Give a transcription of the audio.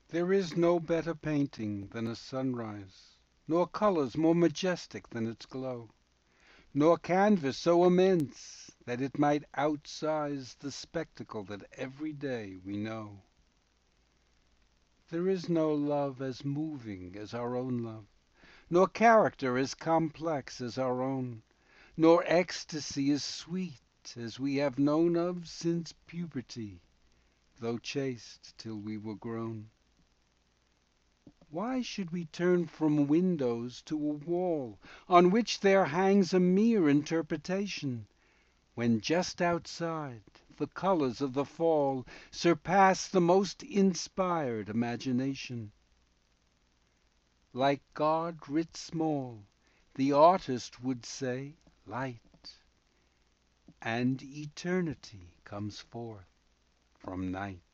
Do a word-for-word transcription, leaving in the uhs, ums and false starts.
There is no better painting than a sunrise, Nor colours more majestic than its glow, Nor canvas so immense that it might outsize The spectacle that every day we know. There is no love as moving as our own love, Nor character as complex as our own, Nor ecstasy as sweet as we have known of Since puberty, though chaste till we were grown. Why should we turn from windows to a wall On which there hangs a mere interpretation, When just outside the colours of the fall Surpass the most inspired imagination? Like God writ small, the artist would say Light, and eternity comes forth from night.